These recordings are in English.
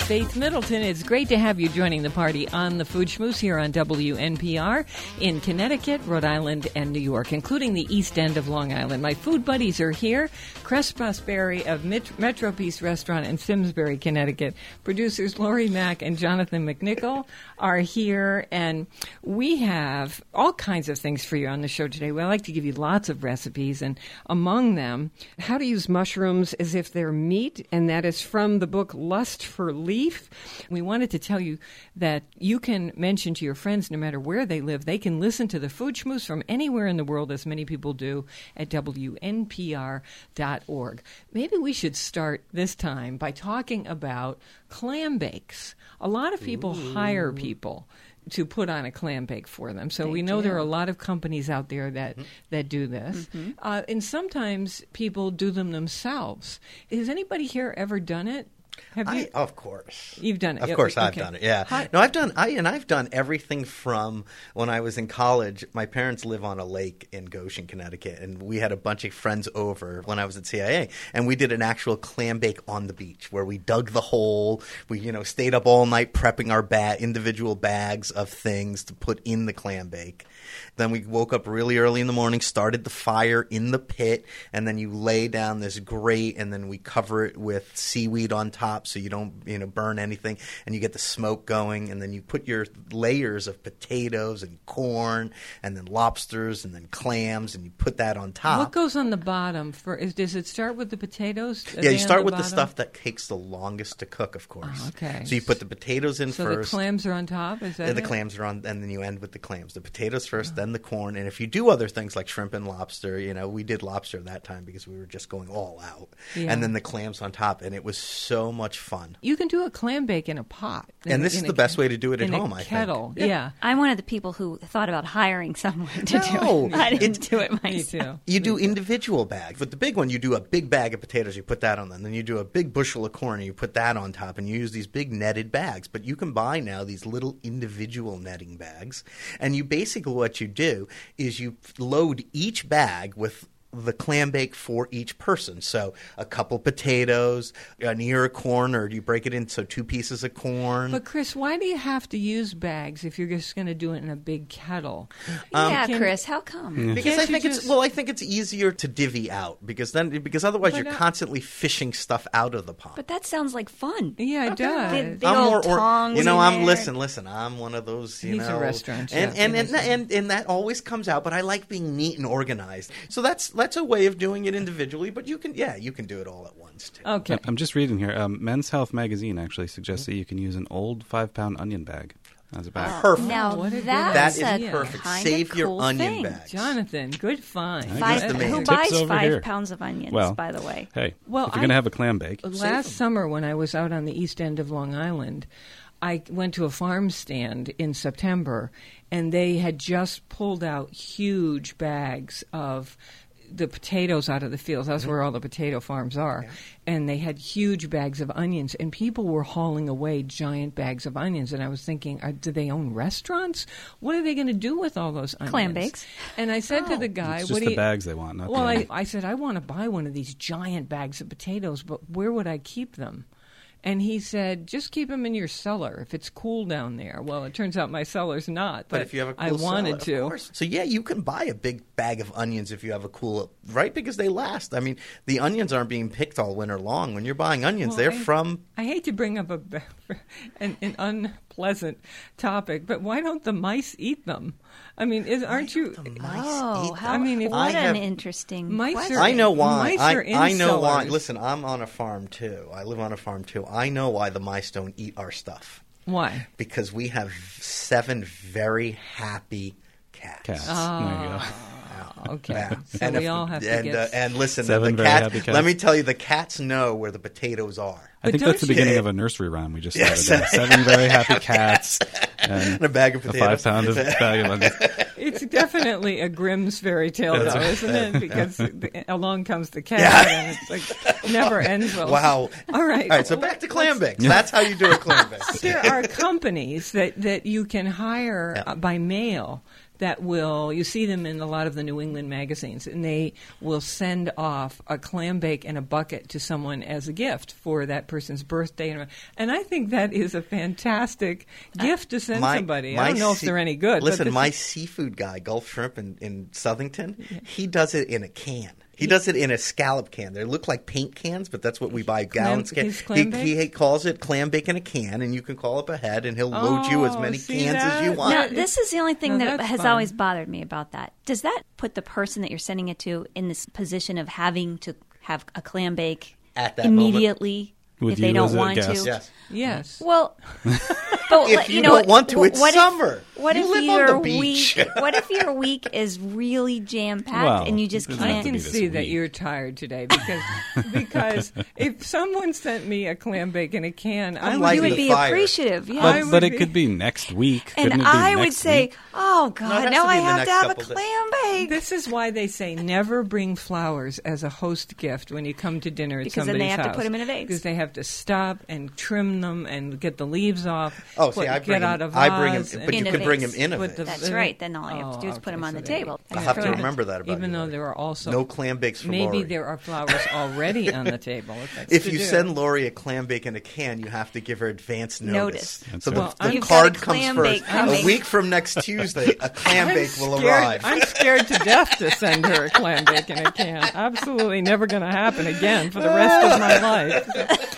Faith Middleton. It's great to have you joining the party on the Food Schmooze here on WNPR in Connecticut, Rhode Island, and New York, including the East End of Long Island. My food buddies are here. Cress Prosperi of Metro Peace Restaurant in Simsbury, Connecticut. Producers Lori Mack and Jonathan McNichol are here, and we have all kinds of things for you on the show today. We like to give you lots of recipes, and among them, how to use mushrooms as if they're meat, and that is from the book Lust for Leaf. We wanted to tell you that you can mention to your friends, no matter where they live, they can listen to the Food Schmooze from anywhere in the world, as many people do, at WNPR.org. Maybe we should start this time by talking about clam bakes. A lot of people hire people to put on a clam bake for them. So we know there are a lot of companies out there that do this. And sometimes people do them themselves. Has anybody here ever done it? Have you? Of course. You've done it. Of course I've done it, yeah. No, I've done everything from when I was in college. My parents live on a lake in Goshen, Connecticut, and we had a bunch of friends over when I was at CIA, and we did an actual clam bake on the beach where we dug the hole. We, stayed up all night prepping our individual bags of things to put in the clam bake. Then we woke up really early in the morning, started the fire in the pit, and then you lay down this grate, and then we cover it with seaweed on top so you don't burn anything, and you get the smoke going, and then you put your layers of potatoes and corn and then lobsters and then clams, and you put that on top. What goes on the bottom? Does it start with the potatoes? Yeah, you start with the stuff that takes the longest to cook, of course. Oh, okay. So you put the potatoes in first. So the clams are on top? Is that the clams are on, and then you end with the clams. The potatoes first, then the corn, and if you do other things like shrimp and lobster, we did lobster that time because we were just going all out, and then the clams on top, and it was so much fun. You can do a clam bake in a pot. And this is the best way to do it at home, I think. Kettle, yeah. I'm one of the people who thought about hiring someone to do it. I didn't do it myself. Me too. You do individual bags. With the big one, you do a big bag of potatoes, you put that on them. Then you do a big bushel of corn, and you put that on top, and you use these big netted bags. But you can buy now these little individual netting bags, and you basically what you do is you load each bag with the clam bake for each person. So a couple potatoes, an ear of corn, or you break it into 2 pieces of corn. But Chris, why do you have to use bags if you're just going to do it in a big kettle? Chris, how come? Because I think it's easier to divvy out because otherwise you're constantly fishing stuff out of the pot. But that sounds like fun. Yeah, it does. The old tongs. Listen. I'm one of those. He's a restaurant chef. And that always comes out. But I like being neat and organized. So that's a way of doing it individually, but you can do it all at once too. Okay. I'm just reading here. Men's Health magazine actually suggests that you can use an old 5-pound onion bag as a bag. Perfect. Now that is perfect. Save your cool onion thing. bags. Jonathan, good find. Who buys 5 pounds of onions, by the way? Hey, if you're going to have a clam bake. Last summer when I was out on the East End of Long Island, I went to a farm stand in September, and they had just pulled out huge bags of the potatoes out of the fields. That's where all the potato farms are. Yeah. And they had huge bags of onions, and people were hauling away giant bags of onions. And I was thinking, do they own restaurants? What are they going to do with all those onions? Clam bakes. And I said to the guy, it's just the bags they want, not the onions. I said, I want to buy one of these giant bags of potatoes, but where would I keep them? And he said, just keep them in your cellar if it's cool down there. Well, it turns out my cellar's not, but if you have a cool I wanted cellar, to. Of course. So, you can buy a big bag of onions if you have a cool, right? Because they last. I mean, the onions aren't being picked all winter long. When you're buying onions, they're from... I hate to bring up an unpleasant topic, but why don't the mice eat them? I mean, aren't you... The mice eat them? I mean, what an interesting question. I know why. I know why. Listen, I'm on a farm, too. I live on a farm, too. I know why the mice don't eat our stuff. Why? Because we have 7 very happy cats. Oh. There you go. Okay. Yeah. So we all have to get... And listen, 7 the very happy cats. Let me tell you, the cats know where the potatoes are. I think that's the beginning of a nursery rhyme we just started. 7 very happy cats and a bag of potatoes. 5 pound of bag of onions. It's definitely a Grimm's fairy tale, though, isn't it? Because along comes the cat, and it's like never ends well. Wow. All right. So back to clam bakes. That's how you do a clam bake. There are companies that you can hire by mail that you see them in a lot of the New England magazines, and they will send off a clam bake and a bucket to someone as a gift for that person's birthday. And I think that is a fantastic gift to send somebody. I don't know if they're any good. Listen, my seafood guy, Gulf Shrimp in Southington, he does it in a can. He does it in a scallop can. They look like paint cans, but that's what we buy, gallons. He calls it clam bake in a can, and you can call up ahead, and he'll load you as many cans as you want. Now, this is the only thing that has always bothered me about that. Does that put the person that you're sending it to in this position of having to have a clam bake at that immediately if they don't want to? Yes. Well, but if you don't want to, it's summer. What you if live your on the beach. What if your week is really jam-packed and you just can't? I can see that you're tired today because if someone sent me a clam bake in a can, you would be appreciative. Yeah. But it could be next week. And I would say, oh, God, now I have to have a clam bake. This is why they say never bring flowers as a host gift when you come to dinner at somebody's house. Because then they have to put them in a vase. Because they have to stop and trim them and get the leaves off. Oh, see, I bring them, but you can bring them in a vase. That's right. Then all you have to do is put them on the table. I'll have to remember that about Even though there are also no clam bakes for maybe Lori. There are flowers already on the table. If you send Lori a clam bake in a can, you have to give her advance notice. So the card comes first. A week from next Tuesday, a clam bake will arrive. I'm scared to death to send her a clam bake in a can. Absolutely never going to happen again for the rest of my life.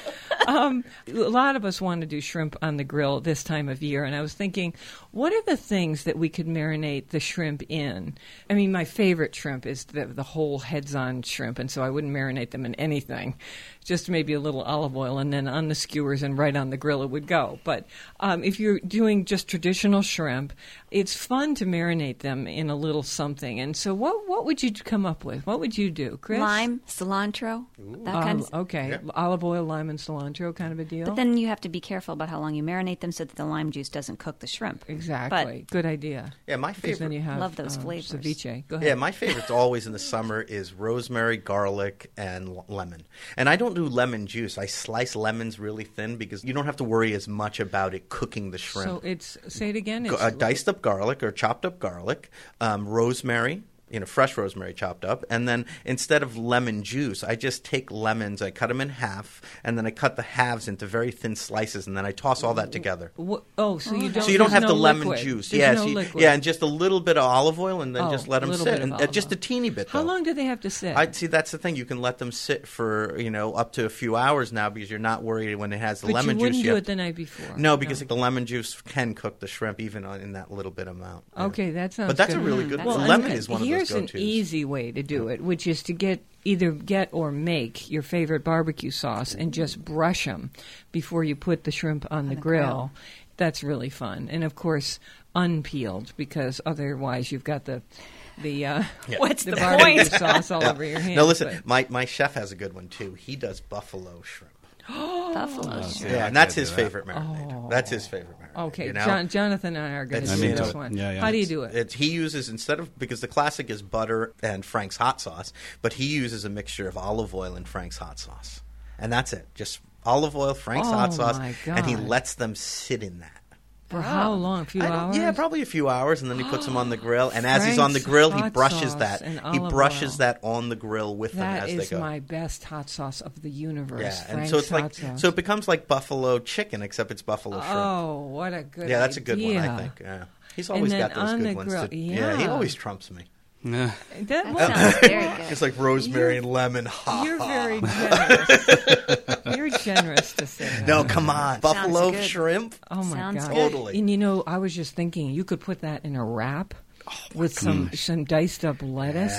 A lot of us want to do shrimp on the grill this time of year, and I was thinking, what are the things that we could marinate the shrimp in? I mean, my favorite shrimp is the whole heads-on shrimp, and so I wouldn't marinate them in anything. Just maybe a little olive oil, and then on the skewers and right on the grill it would go. But if you're doing just traditional shrimp, it's fun to marinate them in a little something. And so what would you come up with? What would you do, Chris? Lime, cilantro, that kind of okay. Yeah. Olive oil, lime, and cilantro kind of a deal. But then you have to be careful about how long you marinate them so that the lime juice doesn't cook the shrimp. Exactly. Good idea. Yeah, my favorite. Then you have, love those flavors. Ceviche. Go ahead. Yeah, my favorite's always in the summer is rosemary, garlic, and lemon. And I don't do lemon juice. I slice lemons really thin because you don't have to worry as much about it cooking the shrimp. So say it again. Diced up garlic or chopped up garlic, rosemary. Fresh rosemary chopped up. And then instead of lemon juice, I just take lemons, I cut them in half, and then I cut the halves into very thin slices, and then I toss all that together. So you don't. So you don't have the lemon liquid. juice. There's And just a little bit of olive oil, and then just let them sit. And just a teeny bit, though. How long do they have to sit? See, that's the thing. You can let them sit for, up to a few hours now because you're not worried when it has the lemon juice. But you wouldn't do it the night before. No, because the lemon juice can cook the shrimp even in that little bit amount. Okay, that sounds good. But that's a really good one. Lemon is one of those go-tos. Here's an easy way to do it, which is to either get or make your favorite barbecue sauce and just brush them before you put the shrimp on the grill. That's really fun. And, of course, unpeeled, because otherwise you've got the what's the barbecue point? Sauce all over your hands. No, listen, my chef has a good one, too. He does buffalo shrimp. Buffalo shrimp. Yeah, and that's his favorite marinade. That's his favorite marinade. Okay, Jonathan and I are going to do this one. How do you do it? He uses, because the classic is butter and Frank's hot sauce, but he uses a mixture of olive oil and Frank's hot sauce. And that's it. Just olive oil, Frank's hot sauce, and he lets them sit in that. For how long? A few hours? Yeah, probably a few hours, and then he puts them on the grill. And as he's on the grill, he brushes that. He brushes that on the grill with them as they go. That is my best hot sauce of the universe. Yeah, and so it's like it becomes like buffalo chicken, except it's buffalo shrimp. Oh, what a good idea. Yeah, that's a good one, I think. Yeah. He's always got those good ones. Yeah, he always trumps me. That sounds very good. It's like rosemary and lemon. You're very generous. You're generous to say that. No, come on. Buffalo shrimp? Oh, my God. Totally. And, I was just thinking, you could put that in a wrap. With some diced up lettuce,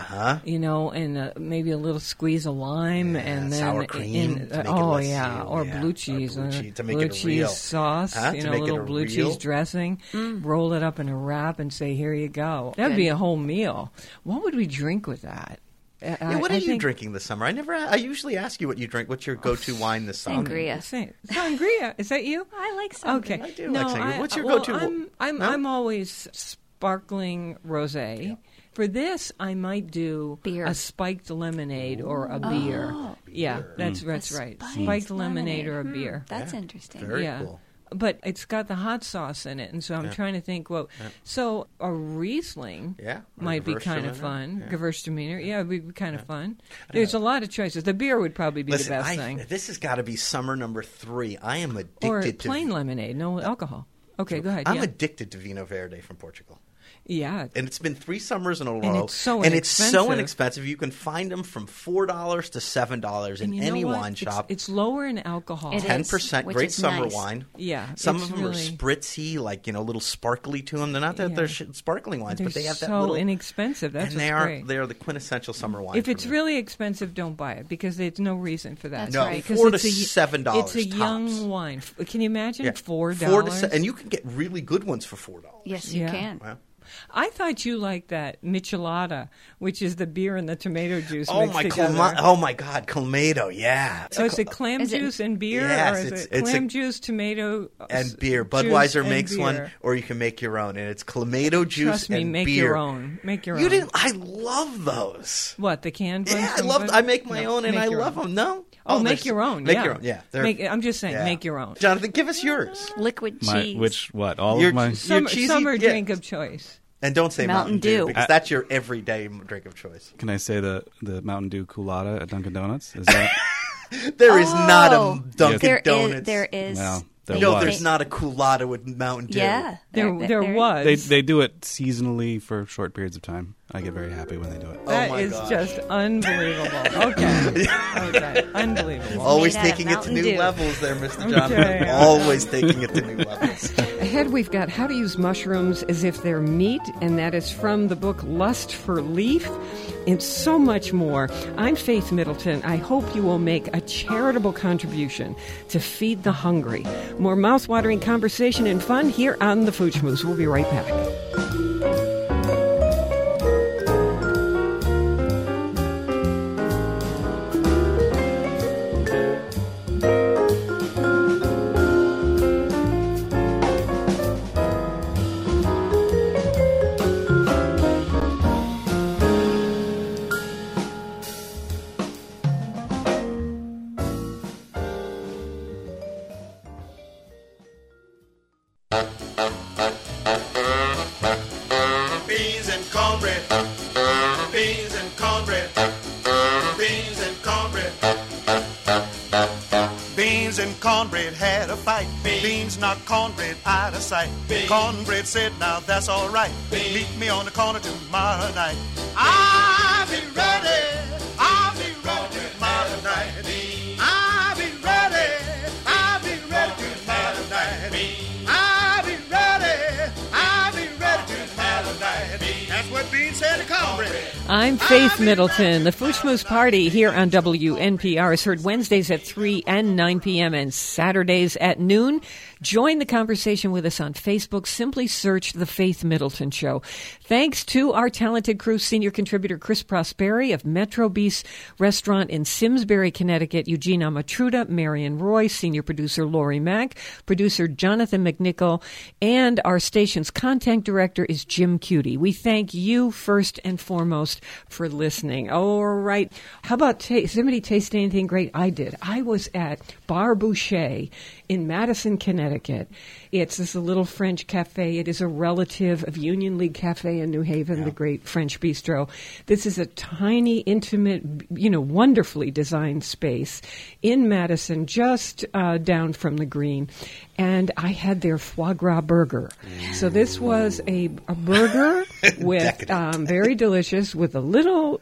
and maybe a little squeeze of lime, and then sour cream. Or blue cheese, to make blue it cheese real. sauce, a little blue cheese dressing. Roll it up in a wrap and say, "Here you go." That'd be a whole meal. What would we drink with that? What are you drinking this summer? I usually ask you what you drink. What's your go-to wine this summer? Sangria. Is that you? I like sangria. Okay, I do like sangria. What's your go-to? I'm always sparkling rosé. Yeah. For this, I might do a spiked lemonade or a beer. Yeah, that's right. Spiked lemonade or a beer. That's interesting. Very cool. but it's got the hot sauce in it, and so I'm trying to think. Well, so a Riesling might be kind of fun. Gewürztraminer, it'd be kind of fun. There's a lot of choices. The beer would probably be the best thing. This has got to be summer number 3. I am addicted or to plain lemonade, no alcohol. Okay, go ahead. I'm addicted to Vinho Verde from Portugal. Yeah. And it's been 3 summers in a row. And it's so inexpensive. You can find them from $4 to $7 in any wine shop. It's lower in alcohol. 10%. Great summer wine. Yeah. Some of them are spritzy, like, a little sparkly to them. They're not that they're sparkling wines, but they have that little... so inexpensive. That's great. They are the quintessential summer wine. If it's really expensive, don't buy it, because there's no reason for that. That's right. $4 to $7 It's a young wine. Can you imagine? $4? $4 to and you can get really good ones for $4. Yes, you can. Wow. I thought you liked that Michelada, which is the beer and the tomato juice Oh mixed my together. Oh my God, Clamato, yeah. Is it clam juice and beer, yes, or is it clam juice, tomato, and beer? Budweiser makes one, or you can make your own, and it's Clamato juice Trust me, and make beer. your own. Make your own. You didn't? I love those. What, the canned ones? Yeah, I make my own, and I love them. No. Oh, make your own. Make your own. Yeah. I'm just saying, make your own. Jonathan, give us yours. Liquid cheese. All of my summer drink of choice. And don't say Mountain Dew, because that's your everyday drink of choice. Can I say the Mountain Dew Coolada at Dunkin' Donuts? Is that... There is not a Dunkin' Donuts. There is. Well, there's not a Coolada with Mountain Dew. Yeah. There was. They do it seasonally for short periods of time. I get very happy when they do it. That is just unbelievable. Okay. Unbelievable. Always taking it to new levels there, Mr. Jonathan. Always taking it to new levels. Ahead, we've got How to Use Mushrooms as If They're Meat, and that is from the book Lust for Leaf. And so much more. I'm Faith Middleton. I hope you will make a charitable contribution to feed the hungry. More mouth-watering conversation and fun here on The Food Schmooze. We'll be right back. Beans and cornbread. Beans and cornbread. Beans and cornbread. Beans and cornbread had a fight. Beans knocked cornbread out of sight. Cornbread said, now that's all right. Meet me on the corner tomorrow night. I'll be ready. I'll be ready tomorrow night. I'll be ready. I'll be ready tomorrow night. I'll be ready. I'll be ready tomorrow night. That's what Beans said to cornbread. I'm Faith Middleton. The Food Schmooze Party here on WNPR is heard Wednesdays at 3 and 9 p.m. and Saturdays at noon. Join the conversation with us on Facebook. Simply search The Faith Middleton Show. Thanks to our talented crew, senior contributor Chris Prosperi of Metro Bis Restaurant in Simsbury, Connecticut, Eugene Amatruda, Marion Roy, senior producer Lori Mack, producer Jonathan McNichol, and our station's content director is Jim Cutie. We thank you first and foremost for listening. All right. How about somebody taste anything great? I did. I was at Bar Boucher in Madison, Connecticut. It's this little French cafe. It is a relative of Union League Cafe in New Haven, the great French bistro. This is a tiny, intimate, wonderfully designed space in Madison, just down from the green. And I had their foie gras burger. So this was a burger with very delicious, with a little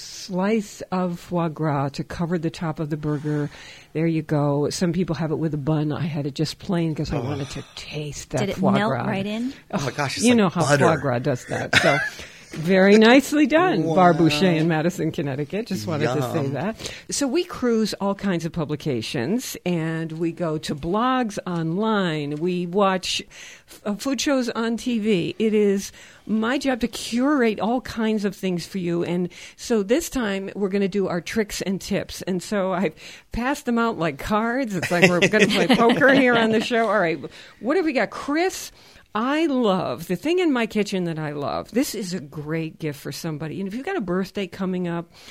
slice of foie gras to cover the top of the burger. There you go. Some people have it with a bun. I had it just plain because I wanted to taste that foie gras. Did it melt right in? Oh my gosh, it's you like know how butter. foie gras does that. So very nicely done, Bar Boucher in Madison, Connecticut. Just wanted to say that. So we cruise all kinds of publications, and we go to blogs online. We watch food shows on TV. It is my job to curate all kinds of things for you. And so this time we're going to do our tricks and tips. And so I've passed them out like cards. It's like we're going to play poker here on the show. All right. What have we got? Chris, I love the thing in my kitchen that I love. This is a great gift for somebody. And if you've got a birthday coming up,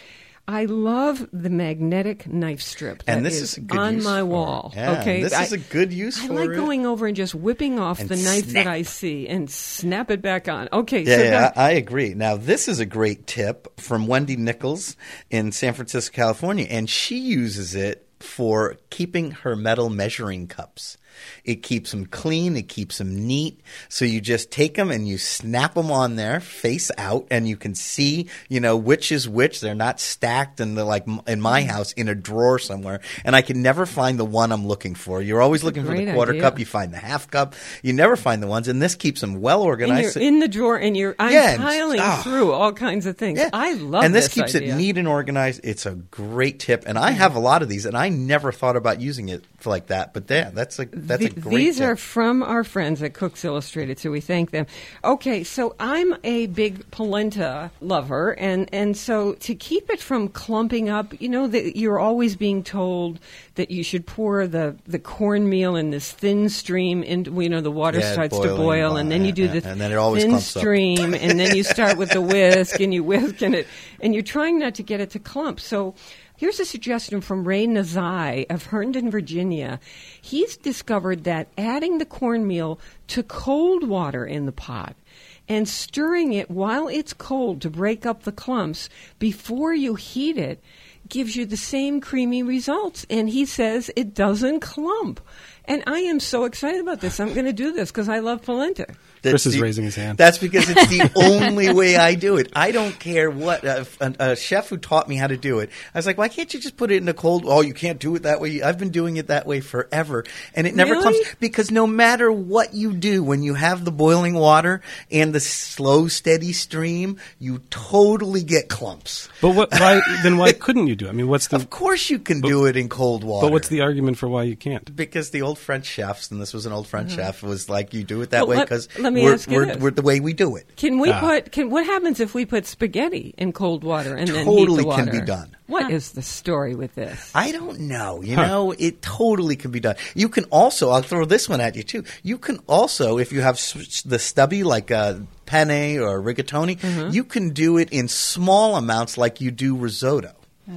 I love the magnetic knife strip that and this is a good on use my for wall. it. Yeah, okay, this is a good use for it. I like going over and just whipping off And the knife snap. that I see and snap it back on. Okay, Yeah, so yeah, I agree. Now, this is a great tip from Wendy Nichols in San Francisco, California, and she uses it for keeping her metal measuring cups. It keeps them clean. It keeps them neat. So you just take them and you snap them on there face out, and you can see, which is which. They're not stacked and they're like in my house in a drawer somewhere. And I can never find the one I'm looking for. You're always looking for the quarter idea. cup. You find the half cup. You never find the ones. And this keeps them well and organized. you're in the drawer and I'm piling through all kinds of things. Yeah. I love and this keeps idea. it neat and organized. It's a great tip. And I have a lot of these, and I never thought about using it like that. But that's a great These tip. are from our friends at Cooks Illustrated, so we thank them. Okay, so I'm a big polenta lover, and so to keep it from clumping up, that you're always being told that you should pour the cornmeal in this thin stream into, the water starts to boil, and then you do the and then it always thin clumps up. stream, and then you start with the whisk, and you whisk and you're trying not to get it to clump. So here's a suggestion from Ray Nazai of Herndon, Virginia. He's discovered that adding the cornmeal to cold water in the pot and stirring it while it's cold to break up the clumps before you heat it gives you the same creamy results. And he says it doesn't clump. And I am so excited about this. I'm going to do this because I love polenta. Chris is raising his hand. That's because it's the only way I do it. I don't care what a chef who taught me how to do it. I was like, why can't you just put it in a cold? Oh, you can't do it that way. I've been doing it that way forever, and it never Really? clumps. Because no matter what you do, when you have the boiling water and the slow, steady stream, you totally get clumps. But why couldn't you do it? I mean, Of course, you can do it in cold water. But what's the argument for why you can't? Because the old French chefs, and this was an old French chef, was like, you do it that way Well, because let me ask you we're this. the way we do it. Can we what happens if we put spaghetti in cold water and then heat Totally the water? can be done. What is the story with this? I don't know. It totally can be done. You can also, I'll throw this one at you too. You can also, if you have the stubby like penne or rigatoni, you can do it in small amounts like you do risotto.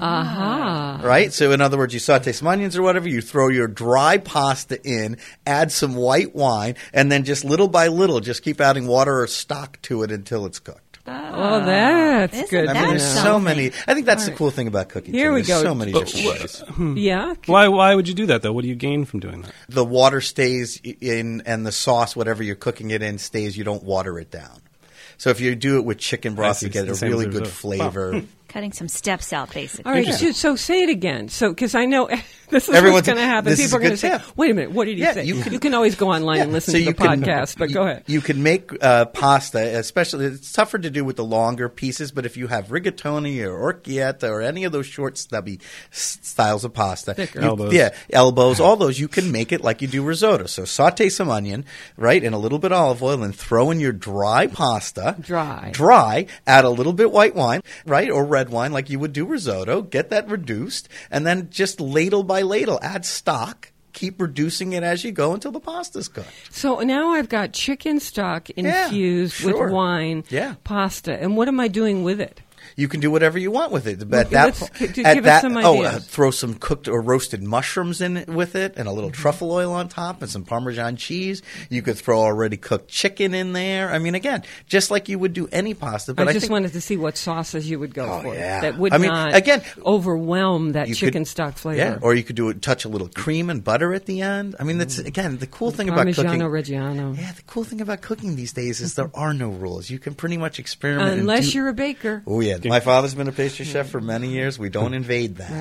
Aha. Right? So in other words, you saute some onions or whatever, you throw your dry pasta in, add some white wine, and then just little by little, just keep adding water or stock to it until it's cooked. Oh, that's Isn't good. I mean, there's That's so something. many. I think that's the cool thing about cooking. Here too. we There's go. so many different ways. Yeah. Why would you do that, though? What do you gain from doing that? The water stays in, and the sauce, whatever you're cooking it in, stays. You don't water it down. So if you do it with chicken broth, you get the a same really as good risotto. flavor. Cutting some steps out, basically. All right, so say it again. So, because I know this is Everyone's- what's going to happen. this is People are a going to good say, tip. wait a minute, what did he Yeah, say? you You can always go online and listen so to the you can- podcast, but go ahead. You can make pasta, especially, it's tougher to do with the longer pieces, but if you have rigatoni or orecchietta or any of those short, stubby styles of pasta. Thicker. Elbows. Yeah, elbows, all those, you can make it like you do risotto. So saute some onion, right, and a little bit of olive oil, and throw in your dry pasta. Dry, add a little bit white wine, right, or red wine like you would do risotto. Get that reduced, and then just ladle by ladle, add stock. Keep reducing it as you go until the pasta's cooked. So now I've got chicken stock infused with wine, pasta, and what am I doing with it? You can do whatever you want with it. But Give us some ideas. Throw some cooked or roasted mushrooms in it with it, and a little truffle oil on top, and some Parmesan cheese. You could throw already cooked chicken in there. I mean, again, just like you would do any pasta. But I think, wanted to see what sauces you would go for yeah. that would I mean, not again, overwhelm that you chicken could- stock flavor. Yeah, or you could do it. Touch a little cream and butter at the end. I mean, that's again the cool thing about cooking. Parmigiano Reggiano. Yeah, the cool thing about cooking these days is there are no rules. You can pretty much experiment. Unless you're a baker. Oh yeah, my father's been a pastry chef for many years. We don't invade that.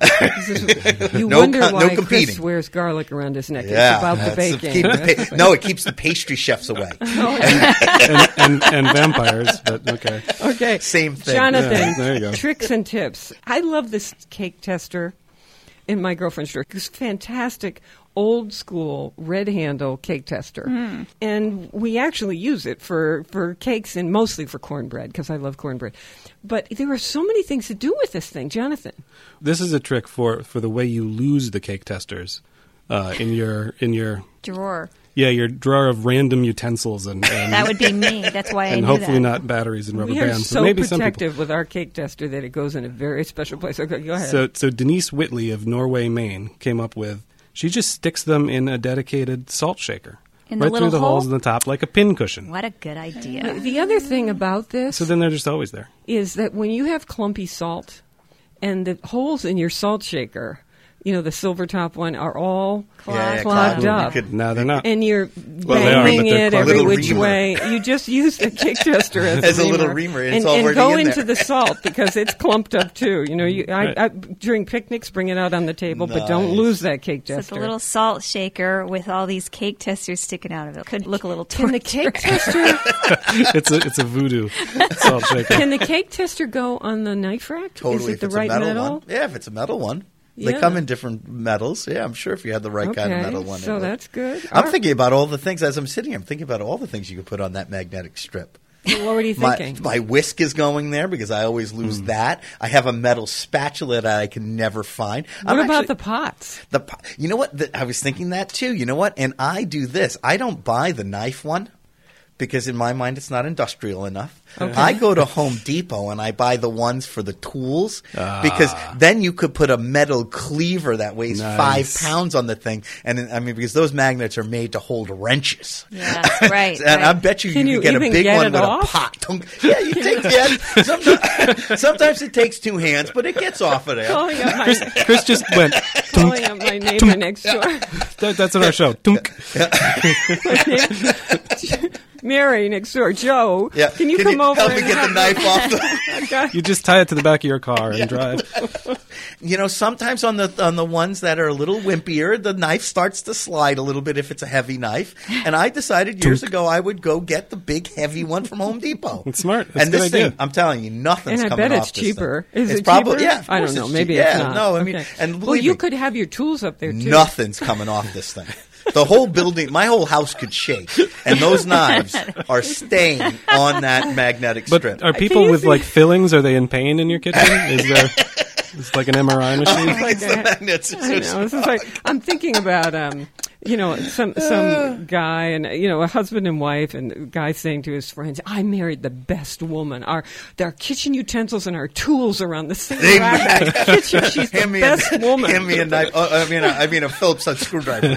Right. You No wonder no why competing. Chris wears garlic around his neck. Yeah, It's about the that's baking. it keeps the pastry chefs away. and vampires, but okay. Okay. Same thing. Jonathan, Yeah, there you go. tricks and tips. I love this cake tester in my girlfriend's drawer. It's fantastic old school red handle cake tester. And we actually use it for cakes and mostly for cornbread because I love cornbread. But there are so many things to do with this thing, Jonathan. This is a trick for the way you lose the cake testers in your Drawer. your drawer of random utensils and that would be me. That's why I and knew hopefully that. not batteries and rubber We are bands. so maybe protective with our cake tester that it goes in a very special place. Okay, go ahead. So Denise Whitley of Norway, Maine, came up with. She just sticks them in a dedicated salt shaker. In the right little through the hole? holes in the top, like a pin cushion. What a good idea. The other thing about this So then they're just always there. is that when you have clumpy salt and the holes in your salt shaker, the silver top one, are all clogged up. No, they're not. And you're Well, they are, banging but they're it clogged. every Little which reamer. way. You just use the cake tester as a little reamer. It's and already go in into there. the salt because it's clumped up too. I during picnics, bring it out on the table, but don't Nice. lose that cake So it's tester. a little salt shaker with all these cake testers sticking out of it. Could look a little Can the torturous. cake tester? It's a voodoo salt shaker. Can the cake tester go on the knife rack? Totally, Is it if the it's right a metal metal? one. Yeah, if it's a metal one. They Yeah. come in different metals. Yeah, I'm sure if you had the right kind of Okay, metal one. it so would. that's good. I'm thinking about all the things as I'm sitting here. I'm thinking about all the things you could put on that magnetic strip. What were you thinking? My whisk is going there because I always lose that. I have a metal spatula that I can never find. What about the pots? You know what? I was thinking that too. You know what? And I do this. I don't buy the knife one because in my mind it's not industrial enough. I go to Home Depot and I buy the ones for the tools because then you could put a metal cleaver that weighs Nice. 5 pounds on the thing. And because those magnets are made to hold wrenches. Yeah, right. And I right. bet you Can could you get a even big get one it with off? a pot. Yeah, you take that. Sometimes it takes 2 hands, but it gets off of there. Calling up my, Chris just went. calling up my neighbor next door. That's in our show. Tunk. Mary next door. Joe, Yeah. can you come over help me and get the help knife off the Okay. You just tie it to the back of your car and drive. Sometimes on the ones that are a little wimpier, the knife starts to slide a little bit if it's a heavy knife. And I decided years ago I would go get the big heavy one from Home Depot. It's smart. That's And a good this idea. thing, I'm telling you, nothing's And I coming bet off it's this cheaper. thing. Is It's it probably, cheaper? Yeah, of I don't course know. it's Maybe cheap. it's Yeah, not. no, I mean, Okay. and Well, believe you me, could have your tools up there too. nothing's coming off this thing. The whole building, my whole house could shake, and those knives are staying on that magnetic But strip. are people with like fillings? Are they in pain in your kitchen? Is there? It's like an MRI machine. It's the magnets. I know. This is like I'm thinking about some guy and a husband and wife, and the guy saying to his friends, "I married the best woman. Our kitchen utensils and our tools are on the same rack in the kitchen. She's the best woman." Hand me a knife. I mean a Phillips screwdriver.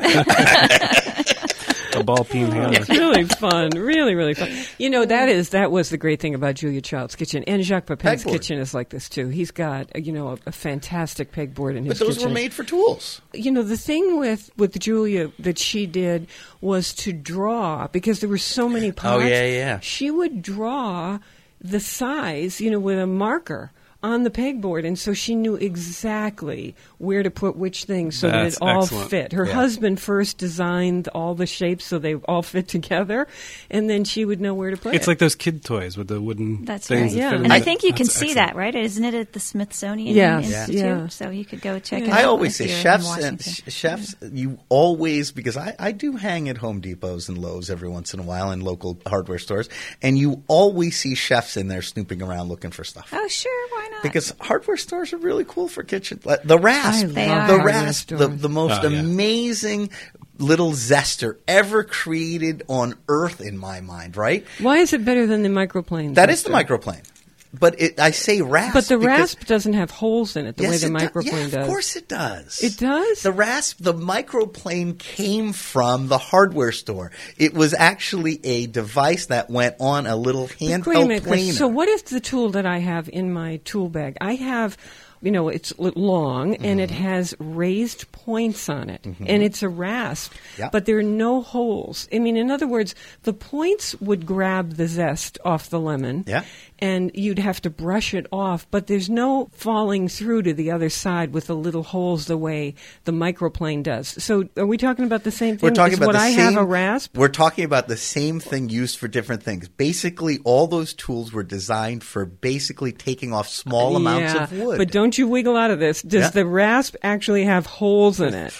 A ball peen hammer. It's really fun, really, really fun. That was the great thing about Julia Child's kitchen, and Jacques Pepin's Pegboard. kitchen is like this too. He's got a fantastic pegboard in his But those kitchen. were made for tools. The thing with Julia that she did was to draw, because there were so many pots. yeah. She would draw the size, with a marker on the pegboard, and so she knew exactly where to put which thing so that That's it all excellent. fit. Her husband first designed all the shapes so they all fit together, and then she would know where to put it. It's like those kid toys with the wooden That's things. right. Yeah. That fit in And I the- think you can That's see excellent. that, right? Isn't it at the Smithsonian Yes. Institute? Yeah. So you could go check it out. I always say if you're in chefs Washington. chefs, you always, because I do hang at Home Depots and Lowe's every once in a while and local hardware stores, and you always see chefs in there snooping around looking for stuff. Oh, sure. Why not? Because hardware stores are really cool for kitchen. The rasp, They are. the hardware rasp, the stores. most Oh, yeah. amazing little zester ever created on Earth, in my mind. Right? Why is it better than the microplane? That is the zester? microplane. But I say rasp. But the because- rasp doesn't have holes in it the way the it microplane Yeah, does. of course it does. It does? The rasp, the microplane came from the hardware store. It was actually a device that went on a little Wait a handheld minute, Chris. planer. So what is the tool that I have in my tool bag? I have, it's long and it has raised points on it, and it's a rasp, Yeah. but there are no holes. I mean, in other words, the points would grab the zest off the lemon, Yeah. and you'd have to brush it off, but there's no falling through to the other side with the little holes the way the microplane does. So are we talking about the same thing? We're talking Is about what the I same, have a rasp? We're talking about the same thing used for different things. Basically, all those tools were designed for basically taking off small amounts of wood. But don't you wiggle out of this. Does Yeah. the rasp actually have holes in it?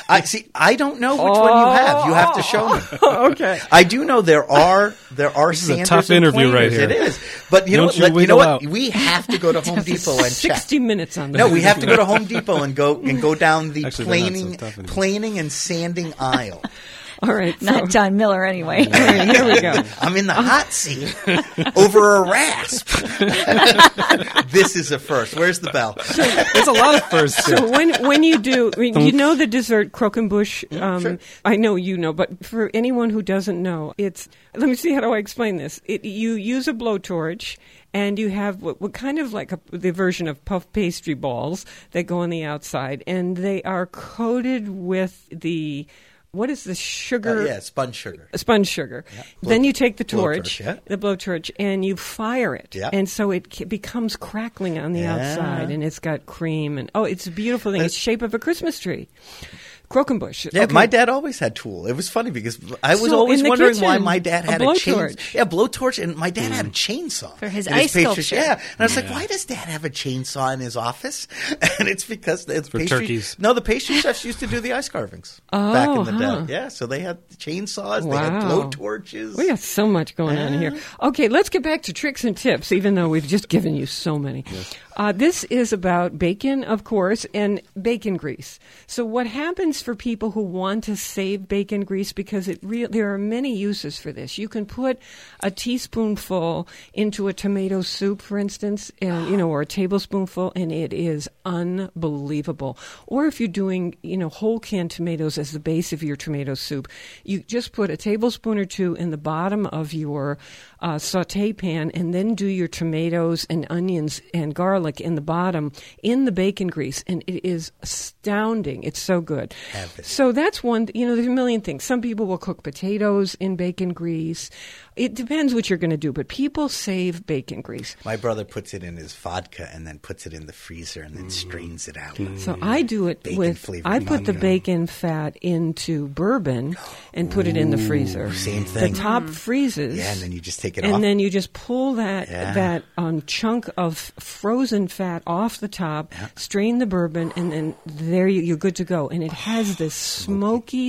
I don't know which one you have. You have to show me. Okay. I do know there are This is a sanders tough and interview right planers. here. It is. But you know Don't what? you You know wiggle what? out. We have to go to Home Depot and check. 60 minutes on that. No, we have to go to Home Depot and go down the Actually, they're not so planing, tough anymore. planing and sanding aisle. All right. Not John Miller, anyway. All right, here we go. I'm in the hot seat over a rasp. This is a first. Where's the bell? There's a lot of firsts. So when you do, you know the dessert Croquembouche. Sure. I know you know, but for anyone who doesn't know, it's. Let me see, how do I explain this? You use a blowtorch. And you have what kind of like the version of puff pastry balls that go on the outside, and they are coated with the. What is the sugar? Sponge sugar. Sponge sugar. Yeah. Then you take the torch, blowtorch, the blowtorch, and you fire it. Yeah. And so it becomes crackling on the outside, and it's got cream. And it's a beautiful thing. It's the shape of a Christmas tree. Croquembouche. Yeah, Okay. my dad always had tool. It was funny because I was always wondering kitchen, why my dad had a blowtorch. blowtorch, and my dad had a chainsaw For his in ice pastry. sculpture. Yeah, and I was like, why does Dad have a chainsaw in his office? And it's because it's for pastry. turkeys. No, the pastry chefs used to do the ice carvings back in the day. Yeah, so they had chainsaws, they had Wow. blowtorches. We have so much going on here. Okay, let's get back to tricks and tips, even though we've just given you so many. Yes. This is about bacon, of course, and bacon grease. So what happens for people who want to save bacon grease, because there are many uses for this. You can put a teaspoonful into a tomato soup, for instance, and or a tablespoonful, and it is unbelievable. Or if you're doing, whole canned tomatoes as the base of your tomato soup, you just put a tablespoon or two in the bottom of your saute pan, and then do your tomatoes and onions and garlic in the bottom in the bacon grease, and it is astounding. It's so good. So that's one. There's a million things. Some people will cook potatoes in bacon grease. It depends what you're going to do, but people save bacon grease. My brother puts it in his vodka and then puts it in the freezer and then strains it out. So I do it I put the bacon fat into bourbon and put it in the freezer. Same thing. The top freezes. Yeah, and then you just take it and off. And then you just pull that chunk of frozen fat off the top, strain the bourbon, and then there you're good to go. And it has this smoky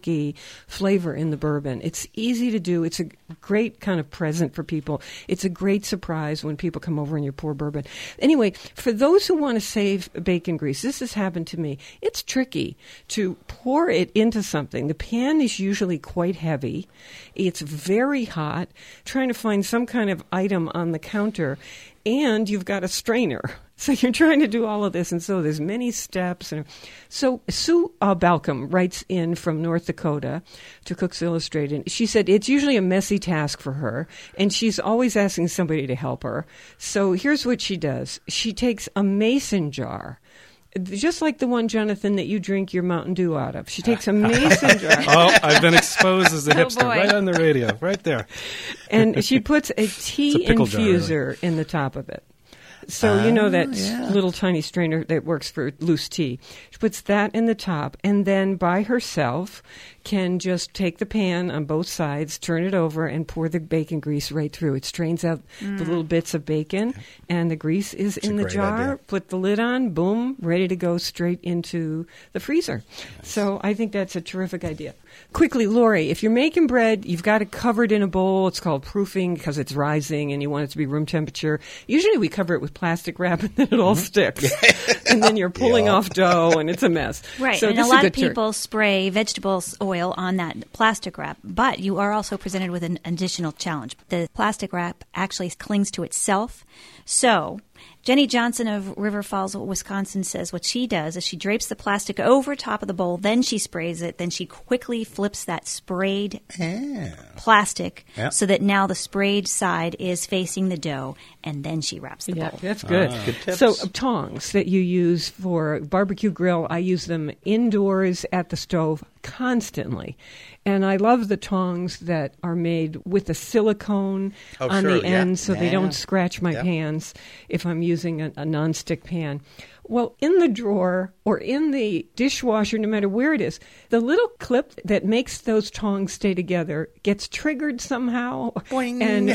flavor in the bourbon. It's easy to do. It's a great kind of present for people. It's a great surprise when people come over and you pour bourbon. Anyway, for those who want to save bacon grease, this has happened to me. It's tricky to pour it into something. The pan is usually quite heavy. It's very hot. Trying to find some kind of item on the counter, and you've got a strainer. So you're trying to do all of this, and so there's many steps. So Sue Balcom writes in from North Dakota to Cooks Illustrated. She said it's usually a messy task for her, and she's always asking somebody to help her. So here's what she does. She takes a mason jar, just like the one, Jonathan, that you drink your Mountain Dew out of. She takes a mason jar. Oh, I've been exposed as a hipster right on the radio, right there. And she puts a tea infuser in the top of it. So that little tiny strainer that works for loose tea. She puts that in the top, and then by herself can just take the pan on both sides, turn it over, and pour the bacon grease right through. It strains out the little bits of bacon, and the grease is in the jar. Idea. Put the lid on, boom, ready to go straight into the freezer. Nice. So I think that's a terrific idea. Quickly, Lori, if you're making bread, you've got it covered in a bowl. It's called proofing because it's rising and you want it to be room temperature. Usually we cover it with plastic wrap and then it all sticks. And then you're pulling off dough and it's a mess. Right, so and a lot of people spray vegetable oil on that plastic wrap, but you are also presented with an additional challenge. The plastic wrap actually clings to itself. So Jenny Johnson of River Falls, Wisconsin says what she does is she drapes the plastic over top of the bowl, then she sprays it, then she quickly flips that sprayed plastic so that now the sprayed side is facing the dough, and then she wraps the bowl. That's good. Good tips. So tongs that you use for barbecue grill, I use them indoors at the stove constantly. And I love the tongs that are made with the silicone on the end so they don't scratch my pans if I'm using a nonstick pan. Well, in the drawer or in the dishwasher, no matter where it is, the little clip that makes those tongs stay together gets triggered somehow. Boing. And,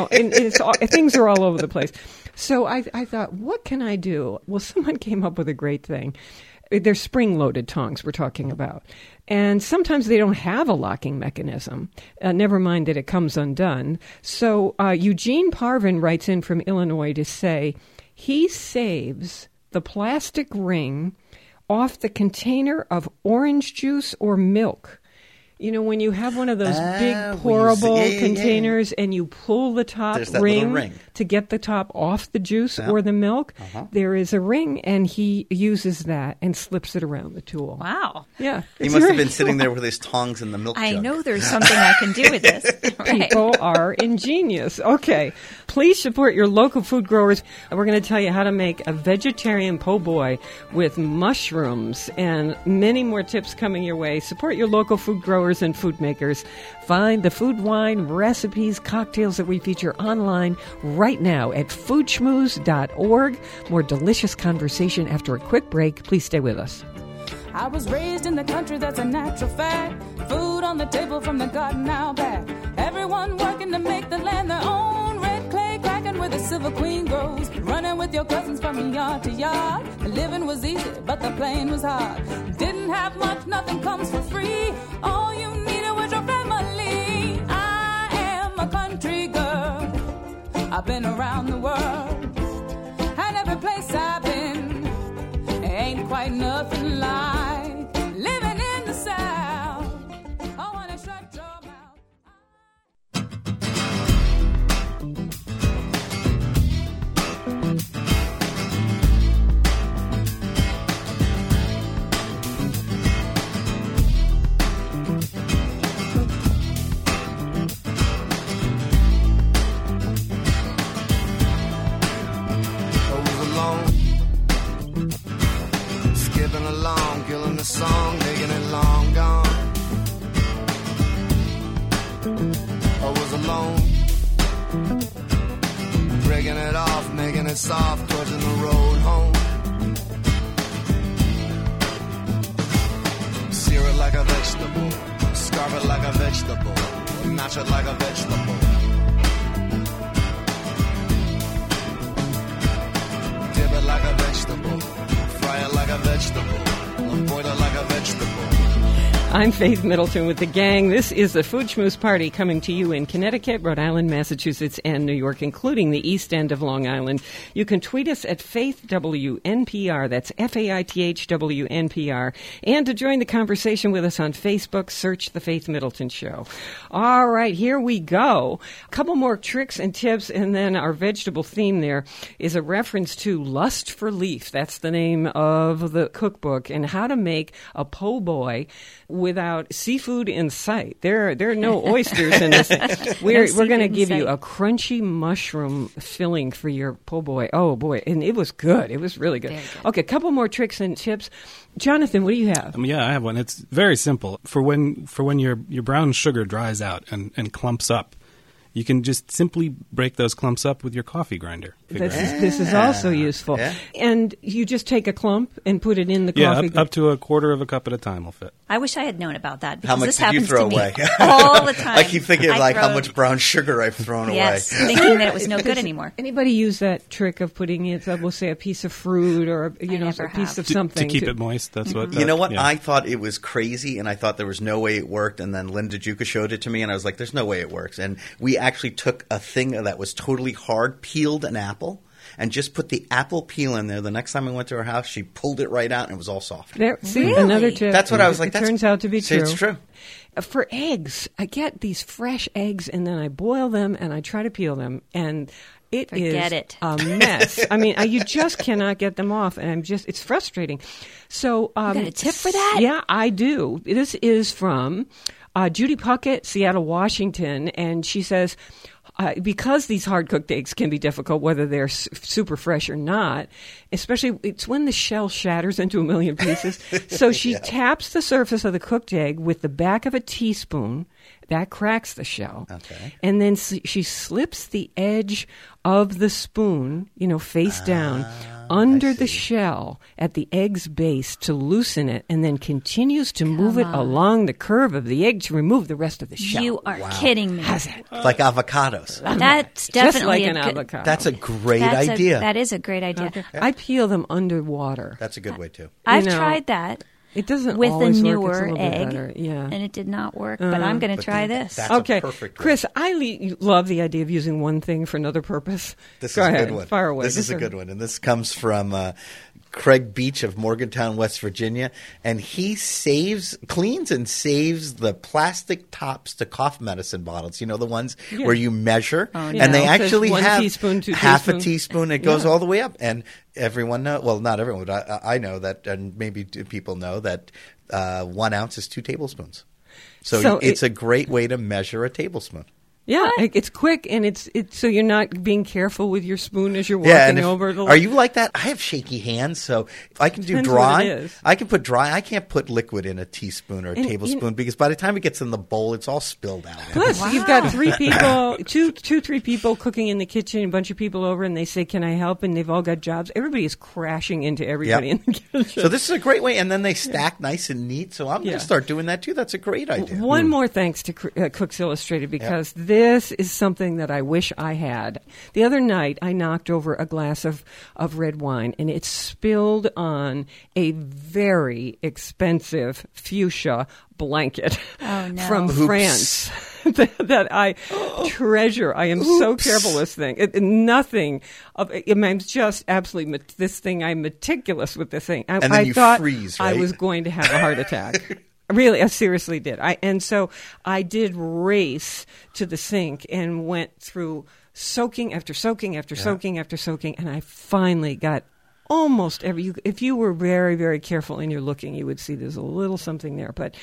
and things are all over the place. So I thought, what can I do? Well, someone came up with a great thing. They're spring-loaded tongs we're talking about. And sometimes they don't have a locking mechanism, never mind that it comes undone. So Eugene Parvin writes in from Illinois to say he saves the plastic ring off the container of orange juice or milk. You know, when you have one of those big we pourable use- yeah. containers and you pull the top There's that little ring ring. to get the top off the juice or the milk, there is a ring, and he uses that and slips it around the tool. Wow. Yeah. He it's must have very been sitting cool. there with his tongs in the milk jug. I know there's something I can do with this. Right. People are ingenious. Okay. Please support your local food growers. We're going to tell you how to make a vegetarian po' boy with mushrooms and many more tips coming your way. Support your local food growers and food makers. Find the food, wine, recipes, cocktails that we feature online right now at foodschmooze.org. More delicious conversation after a quick break. Please stay with us. I was raised in the country, that's a natural fact. Food on the table from the garden out back. Everyone working to make the land their own. Red clay cracking where the silver queen grows. Running with your cousins from yard to yard. The living was easy, but the playing was hard. Didn't have much, nothing comes for free. All you needed was your family. I am a country girl. I've been around the world. And every place I've been ain't quite nothing like living in the South. Oh, honey, shut your mouth. I was alone, skipping along, killing the song, making it long gone. I was alone, breaking it off, making it soft, trudging the road home. Sear it like a vegetable, scarf it like a vegetable, match it like a vegetable. Dip it like a vegetable, fry it like a vegetable, boil it like a vegetable. I'm Faith Middleton with the gang. This is the Food Schmooze Party coming to you in Connecticut, Rhode Island, Massachusetts, and New York, including the East End of Long Island. You can tweet us at FaithWNPR. That's FAITHWNPR. And to join the conversation with us on Facebook, search The Faith Middleton Show. All right, here we go. A couple more tricks and tips, and then our vegetable theme there is a reference to Lust for Leaf. That's the name of the cookbook, and how to make a po' boy without seafood in sight. There are no oysters in this thing. We're going to give you a crunchy mushroom filling for your po' boy. Oh, boy. And it was good. It was really good. Very good. Okay, a couple more tricks and tips. Jonathan, what do you have? Yeah, I have one. It's very simple. For when your brown sugar dries out and clumps up, you can just simply break those clumps up with your coffee grinder. This is also useful. Yeah. And you just take a clump and put it in the coffee. Yeah, up to a quarter of a cup at a time will fit. I wish I had known about that because How much this did you happens throw to away? me all the time. I keep thinking of I how throw- much brown sugar I've thrown Yes, away. thinking that it was no good anymore. Anybody use that trick of putting it, we'll say, a piece of fruit or a never piece have. of something To keep it moist, that's what... You know what? Yeah. I thought it was crazy, and I thought there was no way it worked. And then Linda Juka showed it to me, and I was like, "There's no way it works." And we actually took a thing that was totally hard, peeled an apple, and just put the apple peel in there. The next time I went to her house, she pulled it right out, and it was all soft. There, see, Really? another tip. That's what I was like. It That's, turns out to be see, true. It's true. For eggs, I get these fresh eggs, and then I boil them, and I try to peel them, and it Forget is it. a mess. I mean, you just cannot get them off, and it's frustrating. So, got a tip for that? Yeah, I do. This is from Judy Puckett, Seattle, Washington, and she says, because these hard-cooked eggs can be difficult, whether they're super fresh or not, especially it's when the shell shatters into a million pieces. So she taps the surface of the cooked egg with the back of a teaspoon. That cracks the shell. Okay. And then she slips the edge of the spoon, face down, under the shell at the egg's base to loosen it, and then continues to move it along the curve of the egg to remove the rest of the shell. You are kidding me. How's that? Like avocados. That's Just definitely like a an good, avocado. That's a great that's idea. that is a great idea. Okay. I peel them underwater. That's a good way, too. I've You know, tried that It doesn't with a always work. It's a newer little bit egg, better. Yeah. and it did not work. But I'm going to try this. That's Okay, a perfect way. Chris, I love the idea of using one thing for another purpose. This Go is ahead, a good one. fire away. This is a good one, and this comes from Craig Beach of Morgantown, West Virginia, and he cleans and saves the plastic tops to cough medicine bottles. You know, the ones where you measure, and they actually have half a teaspoon. It goes all the way up, and everyone knows. Well, not everyone, but I know that, and maybe people know that 1 ounce is 2 tablespoons. So it's a great way to measure a tablespoon. Yeah, it's quick, and it's so you're not being careful with your spoon as you're walking over. Are you like that? I have shaky hands, so if I can do dry. I can put dry. I can't put liquid in a teaspoon or a tablespoon because by the time it gets in the bowl, it's all spilled out. Plus, you've got 3 people, 3 people cooking in the kitchen, a bunch of people over, and they say, "Can I help?" And they've all got jobs. Everybody is crashing into everybody in the kitchen. So this is a great way, and then they stack nice and neat. So I'm going to start doing that too. That's a great idea. One more thanks to Cooks Illustrated because this is something that I wish I had. The other night, I knocked over a glass of red wine, and it spilled on a very expensive fuchsia blanket from France that I treasure. I am so careful with this thing. I'm just absolutely I'm meticulous with this thing. And then you thought freeze, right? I was going to have a heart attack. Really, I seriously did. So I did race to the sink and went through soaking after soaking after soaking after soaking, and I finally got almost every. If you were very, very careful in your looking, you would see there's a little something there. But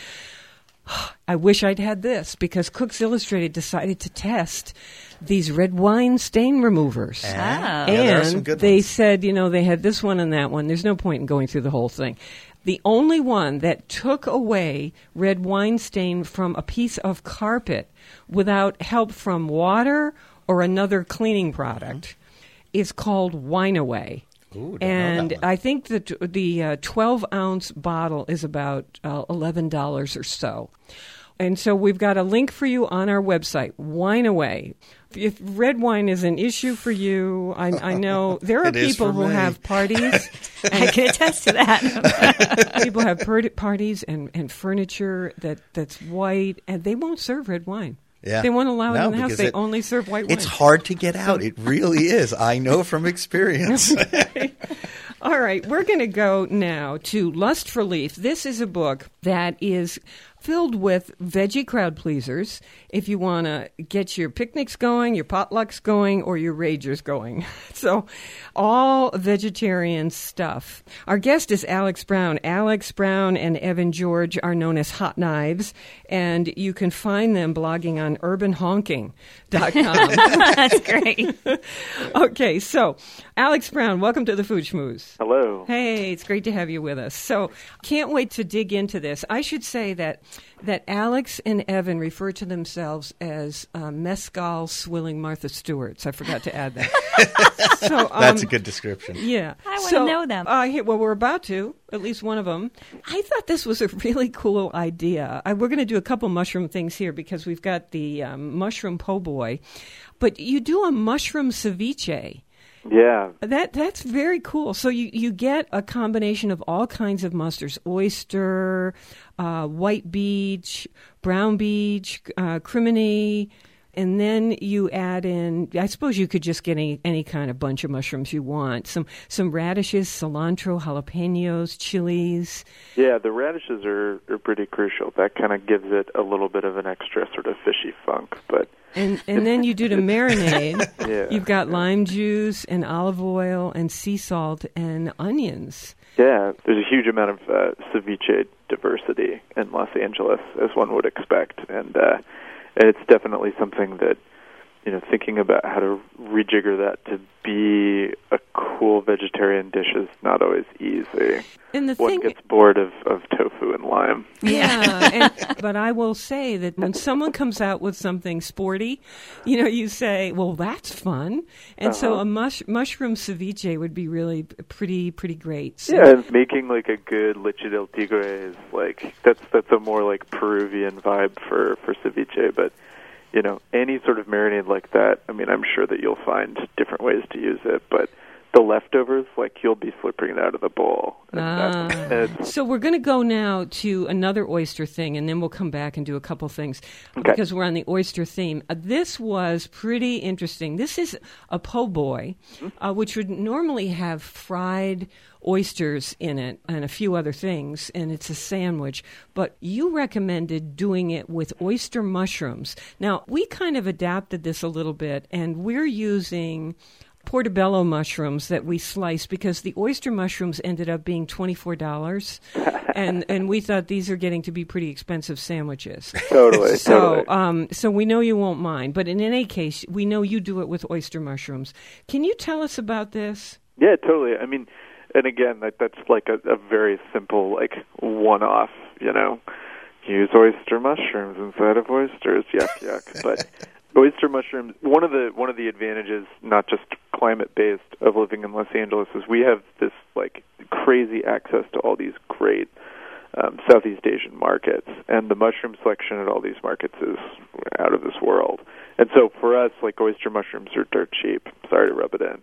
I wish I'd had this because Cooks Illustrated decided to test these red wine stain removers. And they said, they had this one and that one. There's no point in going through the whole thing. The only one that took away red wine stain from a piece of carpet without help from water or another cleaning product is called Wine Away. Ooh, and I think that the 12-ounce bottle is about $11 or so. And so we've got a link for you on our website, Wine Away. If red wine is an issue for you, I know there are people who have parties. I can attest to that. People have parties and furniture that's white, and they won't serve red wine. Yeah. They won't allow it in the house. They only serve white wine. It's hard to get out. It really is. I know from experience. All right. We're going to go now to Lust for Leaf. This is a book that is filled with veggie crowd pleasers if you want to get your picnics going, your potlucks going, or your ragers going. So all vegetarian stuff. Our guest is Alex Brown. Alex Brown and Evan George are known as Hot Knives, and you can find them blogging on urbanhonking.com. That's great. Okay, so Alex Brown, welcome to the Food Schmooze. Hello. Hey, it's great to have you with us. So can't wait to dig into this. I should say that Alex and Evan refer to themselves as mescal swilling Martha Stewarts. I forgot to add that. So that's a good description. Yeah. I want to know them. Well, we're about to, at least one of them. I thought this was a really cool idea. We're going to do a couple mushroom things here because we've got the mushroom po' boy. But you do a mushroom ceviche. Yeah. That's very cool. So you get a combination of all kinds of mustards: oyster, white beach, brown beach, crimini, and then you add in, I suppose you could just get any kind of bunch of mushrooms you want. Some radishes, cilantro, jalapenos, chilies. Yeah, the radishes are pretty crucial. That kind of gives it a little bit of an extra sort of fishy funk, but... And then you do the marinade. Yeah. You've got lime juice and olive oil and sea salt and onions. Yeah, there's a huge amount of ceviche diversity in Los Angeles, as one would expect, and it's definitely something that, thinking about how to rejigger that to be a cool vegetarian dish is not always easy. And one gets bored of tofu and lime. Yeah, but I will say that when someone comes out with something sporty, you say, well, that's fun. And so a mushroom ceviche would be really pretty great. So. Yeah, and making like a good leche del tigre is like, that's a more like Peruvian vibe for ceviche, but any sort of marinade like that, I mean, I'm sure that you'll find different ways to use it, but the leftovers, like, you'll be flipping it out of the bowl. So we're going to go now to another oyster thing, and then we'll come back and do a couple things because we're on the oyster theme. This was pretty interesting. This is a po' boy, which would normally have fried oysters in it and a few other things, and it's a sandwich. But you recommended doing it with oyster mushrooms. Now, we kind of adapted this a little bit, and we're using portobello mushrooms that we slice because the oyster mushrooms ended up being $24, and we thought these are getting to be pretty expensive sandwiches. Totally. So we know you won't mind, but in any case, we know you do it with oyster mushrooms. Can you tell us about this? Yeah, totally. I mean, and again, that's like a very simple, like, one-off, you know, use oyster mushrooms instead of oysters, yuck. But oyster mushrooms, one of the advantages, not just climate-based, of living in Los Angeles is we have this, like, crazy access to all these great Southeast Asian markets, and the mushroom selection at all these markets is out of this world. And so for us, like, oyster mushrooms are dirt cheap. Sorry to rub it in.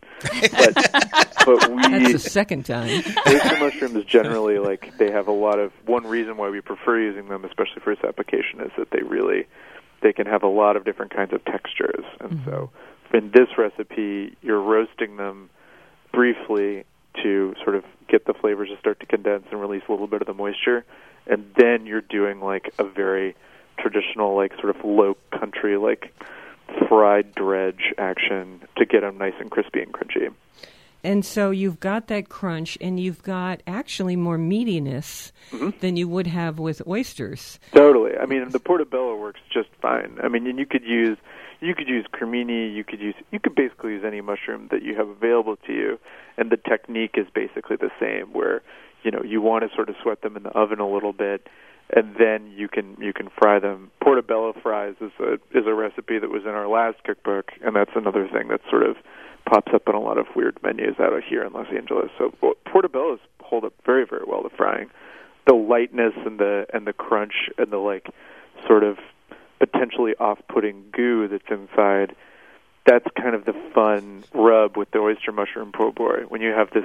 But we... That's the second time. Oyster mushrooms generally, like, they have a lot of... One reason why we prefer using them, especially for this application, is that they can have a lot of different kinds of textures. And so in this recipe, you're roasting them briefly to sort of get the flavors to start to condense and release a little bit of the moisture. And then you're doing, like, a very traditional, like, sort of low country, like, fried dredge action to get them nice and crispy and crunchy. And so you've got that crunch, and you've got actually more meatiness than you would have with oysters. Totally. I mean, the portobello works just fine. I mean, and you could use cremini, you could basically use any mushroom that you have available to you, and the technique is basically the same, where, you know, you want to sort of sweat them in the oven a little bit, and then you can fry them. Portobello fries is a recipe that was in our last cookbook, and that's another thing that sort of pops up on a lot of weird menus out of here in Los Angeles. So portobellos hold up very, very well to frying. The lightness and the crunch and the, like, sort of potentially off-putting goo that's inside, that's kind of the fun rub with the oyster mushroom po' boy. When you have this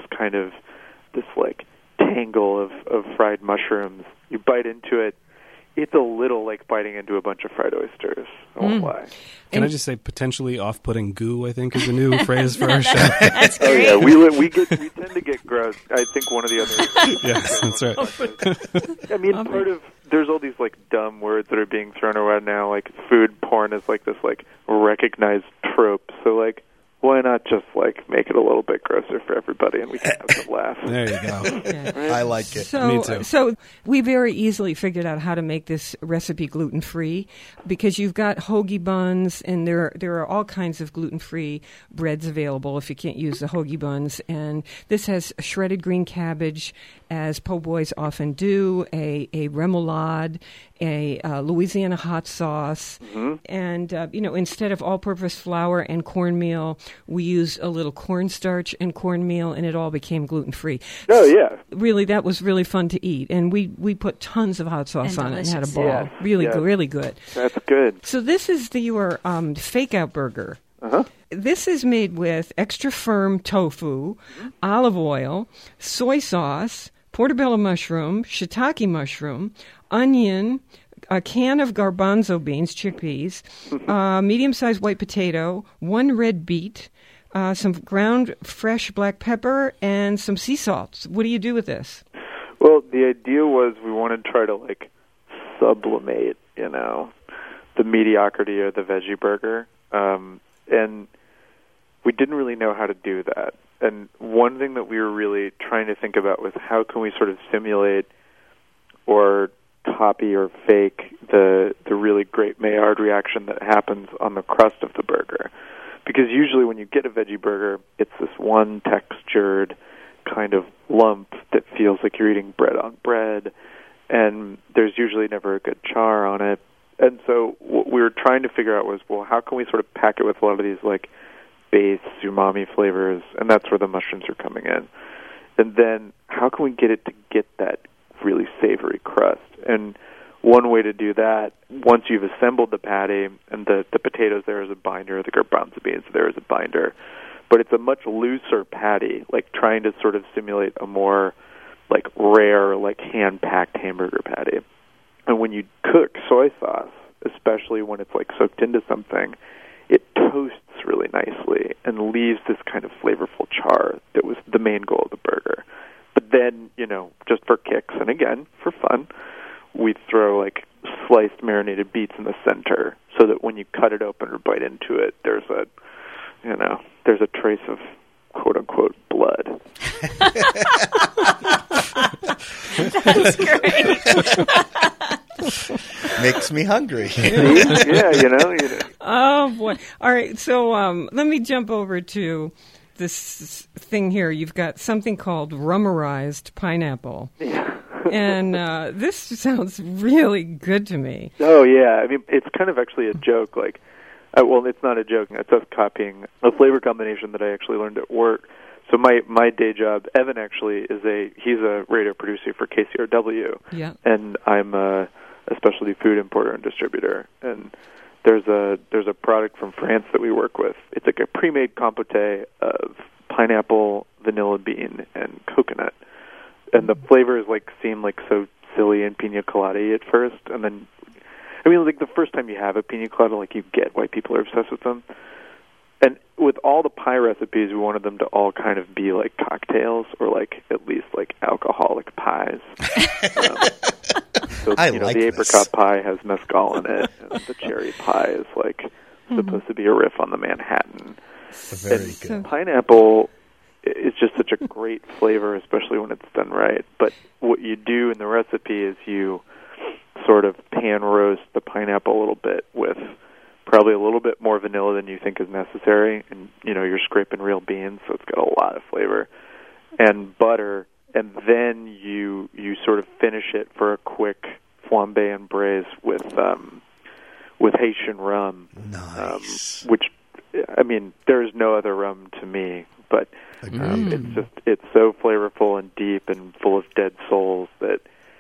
like tangle of fried mushrooms, you bite into it, it's a little like biting into a bunch of fried oysters. I won't lie. Can I just say potentially off-putting goo, I think, is a new phrase for our show. That's great. Oh, yeah, we tend to get gross. I think one of the other... Yes, that's right. I mean, there's all these, like, dumb words that are being thrown around now, like food porn is like this, like, recognized trope. So, like, why not just, like, make it a little bit grosser for everybody and we can have some laugh? There you go. Yeah. I like it. Me too. So we very easily figured out how to make this recipe gluten-free because you've got hoagie buns, and there are all kinds of gluten-free breads available if you can't use the hoagie buns. And this has shredded green cabbage, as po' boys often do, a remoulade, a Louisiana hot sauce, and instead of all-purpose flour and cornmeal, we used a little cornstarch and cornmeal, and it all became gluten-free. Oh, yeah. Really, that was really fun to eat, and we put tons of hot sauce on it and had a ball. Yes. Really Yes. good, really good. That's good. So this is your fake-out burger. This is made with extra firm tofu, olive oil, soy sauce, portobello mushroom, shiitake mushroom, onion, a can of garbanzo beans, chickpeas, medium-sized white potato, 1 red beet, some ground fresh black pepper, and some sea salt. What do you do with this? Well, the idea was we wanted to try to, like, sublimate, you know, the mediocrity of the veggie burger. And we didn't really know how to do that. And one thing that we were really trying to think about was how can we sort of simulate or copy or fake the really great Maillard reaction that happens on the crust of the burger. Because usually when you get a veggie burger, it's this one textured kind of lump that feels like you're eating bread on bread, and there's usually never a good char on it. And so what we were trying to figure out was, well, how can we sort of pack it with a lot of these, like, base umami flavors, and that's where the mushrooms are coming in. And then how can we get it to get that really savory crust? And one way to do that, once you've assembled the patty and the potatoes there as a binder, the garbanzo beans there as a binder, but it's a much looser patty, like trying to sort of simulate a more like rare, like hand-packed hamburger patty. And when you cook soy sauce, especially when it's like soaked into something, it toasts really nicely and leaves this kind of flavorful char that was the main goal of the burger. But then, just for kicks and again for fun, we throw like sliced marinated beets in the center, so that when you cut it open or bite into it, there's a trace of quote unquote blood. That's great. Makes me hungry. Yeah, Oh boy! All right, so let me jump over to this thing here. You've got something called rummerized pineapple. Yeah. And this sounds really good to me. Oh, yeah. I mean, it's kind of actually a joke. Like, well, it's not a joke. It's us copying a flavor combination that I actually learned at work. So my day job, Evan actually he's a radio producer for KCRW. Yeah. And I'm a specialty food importer and distributor. And there's a product from France that we work with. It's like a pre-made compote of pineapple, vanilla bean, and coconut. And the flavors seem like so silly and pina colada at first, and then like the first time you have a pina colada, like you get why people are obsessed with them. And with all the pie recipes, we wanted them to all kind of be like cocktails or like at least like alcoholic pies. So the apricot pie has mezcal in it, and the cherry pie is like supposed to be a riff on the Manhattan. Very good. Pineapple is just such a great flavor, especially when it's done right. But what you do in the recipe is you sort of pan roast the pineapple a little bit with probably a little bit more vanilla than you think is necessary, and you're scraping real beans, so it's got a lot of flavor, and butter, and then you sort of finish it for a quick flambe and braise with Haitian rum. Nice. Which, I mean, there is no other rum to me, but it's so flavorful and deep and full of dead souls that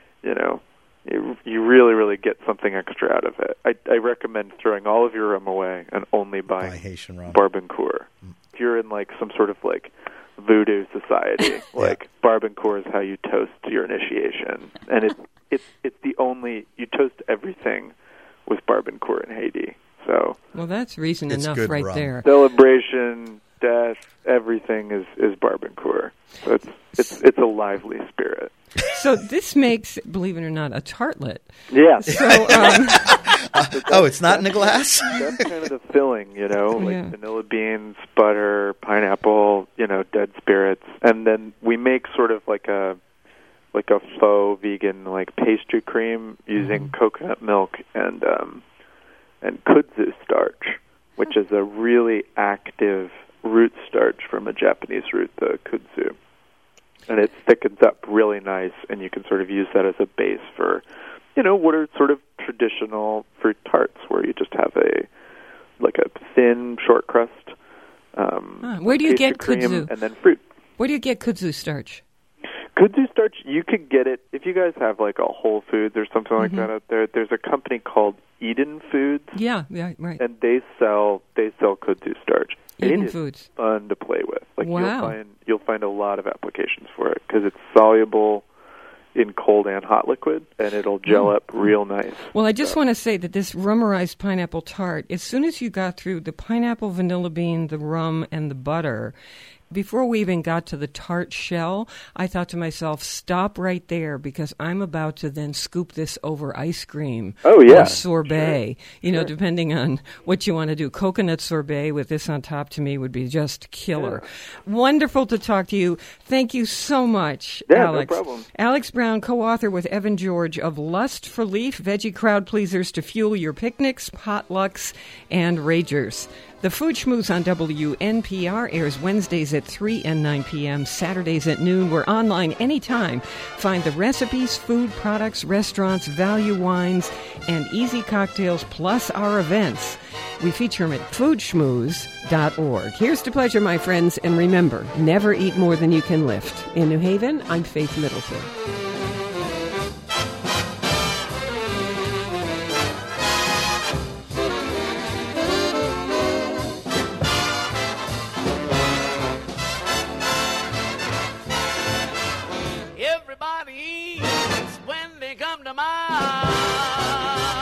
you really, really get something extra out of it. I recommend throwing all of your rum away and only buying Haitian rum. Barbancourt. If you're in like some sort of like voodoo society, like Barbancourt is how you toast your initiation, and it's the only you toast everything with Barbancourt in Haiti. So that's reason it's enough good right rum. there. Celebration, death, everything is Barbancourt. So it's a lively spirit. So this makes, believe it or not, a tartlet. Yeah. So, it's not in a glass? That's kind of the filling, vanilla beans, butter, pineapple, dead spirits. And then we make sort of like a faux vegan like pastry cream using coconut milk and kudzu starch, which is a really active root starch from a Japanese root, the kudzu. And it thickens up really nice, and you can sort of use that as a base for, what are sort of traditional fruit tarts, where you just have a thin, short crust. Where do you get kudzu? And then fruit. Where do you get kudzu starch? Kudzu starch, you could get it, if you guys have like a Whole Foods or something like that out there, there's a company called Eden Foods. Yeah, right. And they sell kudzu starch. Eden Foods. Fun to play with. Like wow. You'll find a lot of applications for it because it's soluble in cold and hot liquid, and it'll gel up real nice. Well, I just want to say that this rummerized pineapple tart, as soon as you got through the pineapple, vanilla bean, the rum, and the butter, before we even got to the tart shell, I thought to myself, stop right there, because I'm about to then scoop this over ice cream. Oh, yeah. Or sorbet, depending on what you want to do. Coconut sorbet with this on top, to me, would be just killer. Yeah. Wonderful to talk to you. Thank you so much, Alex. No problem. Alex Brown, co-author with Evan George of Lust for Leaf, veggie crowd pleasers to fuel your picnics, potlucks, and ragers. The Food Schmooze on WNPR airs Wednesdays at 3 and 9 p.m., Saturdays at noon. We're online anytime. Find the recipes, food products, restaurants, value wines, and easy cocktails, plus our events. We feature them at foodschmooze.org. Here's to pleasure, my friends, and remember, never eat more than you can lift. In New Haven, I'm Faith Middleton. ease when they come to mind.